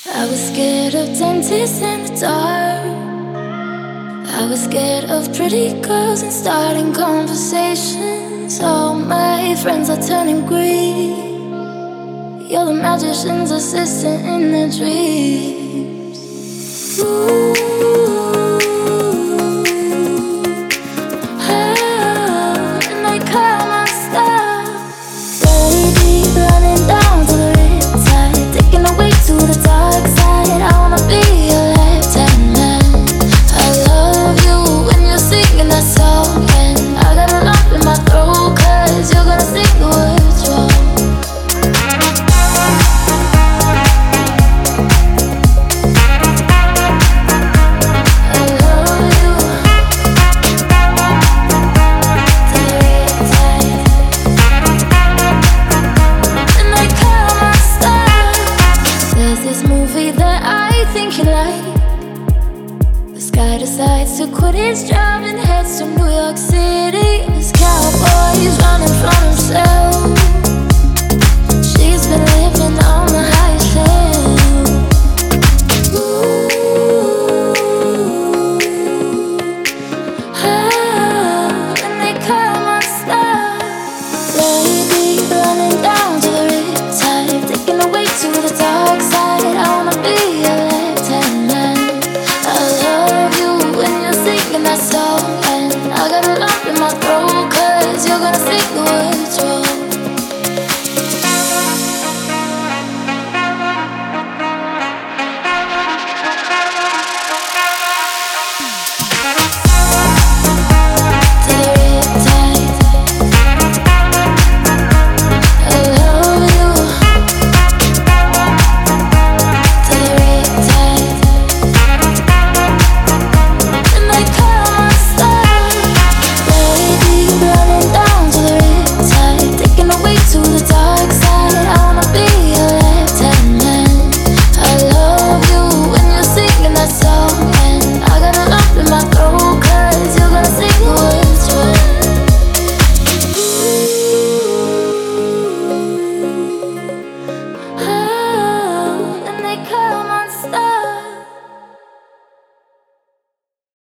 I was scared of dentists in the dark. I was scared of pretty girls and starting conversations. All my friends are turning green. You're the magician's assistant in their dreams. Ooh, and I call my star. Baby, running down to the riptide, taking away to the dark side. I wanna be your left-hand man. I love you when you're singing that song, and I got a lump in my throat 'cause you're gonna sing the words wrong. Decides to quit his job and heads to New York City. This cowboy is running from himself.